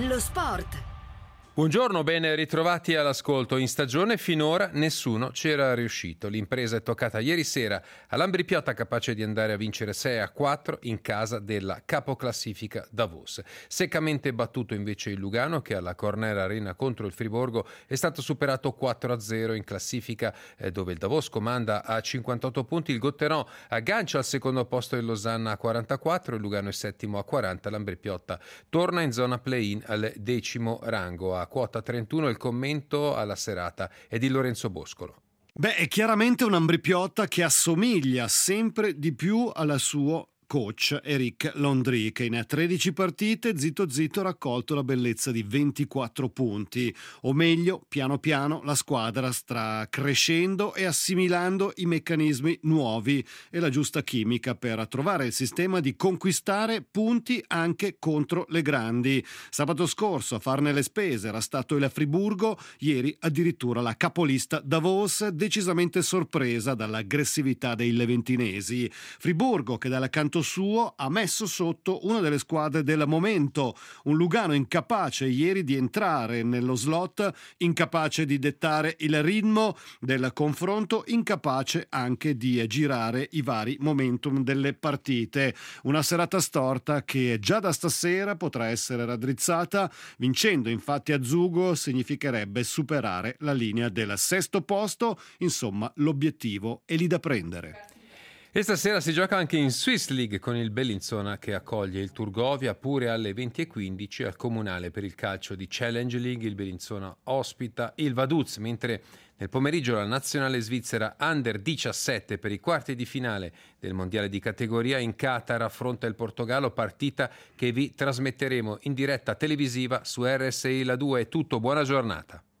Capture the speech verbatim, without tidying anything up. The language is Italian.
Lo sport. Buongiorno, ben ritrovati all'ascolto. In stagione finora nessuno c'era riuscito. L'impresa è toccata ieri sera all'Ambrì-Piotta, capace di andare a vincere sei a quattro in casa della capoclassifica Davos. Seccamente battuto invece il Lugano, che alla Corner Arena contro il Friburgo è stato superato quattro a zero in classifica, eh, dove il Davos comanda a cinquantotto punti. Il Gotteron aggancia al secondo posto il Losanna a quarantaquattro, il Lugano è settimo a quaranta. L'Ambrì-Piotta torna in zona play-in al decimo rango. A quota trentuno il commento alla serata è di Lorenzo Boscolo. Beh, è chiaramente un Ambrì-Piotta che assomiglia sempre di più al suo coach Eric Landry, che in tredici partite zitto zitto ha raccolto la bellezza di ventiquattro punti, o meglio, piano piano la squadra sta crescendo e assimilando i meccanismi nuovi e la giusta chimica per trovare il sistema di conquistare punti anche contro le grandi. Sabato scorso a farne le spese era stato il Friburgo, ieri addirittura la capolista Davos, decisamente sorpresa dall'aggressività dei leventinesi. Friburgo che dalla canto suo ha messo sotto una delle squadre del momento, un Lugano incapace ieri di entrare nello slot, incapace di dettare il ritmo del confronto, incapace anche di girare i vari momentum delle partite. Una serata storta che già da stasera potrà essere raddrizzata. Vincendo infatti a Zugo significherebbe superare la linea del sesto posto, insomma l'obiettivo è lì da prendere. E stasera si gioca anche in Swiss League con il Bellinzona che accoglie il Turgovia, pure alle venti e quindici al Comunale per il calcio di Challenge League. Il Bellinzona ospita il Vaduz, mentre nel pomeriggio la nazionale svizzera Under diciassette per i quarti di finale del mondiale di categoria in Qatar affronta il Portogallo, partita che vi trasmetteremo in diretta televisiva su R S I La due. È tutto, buona giornata.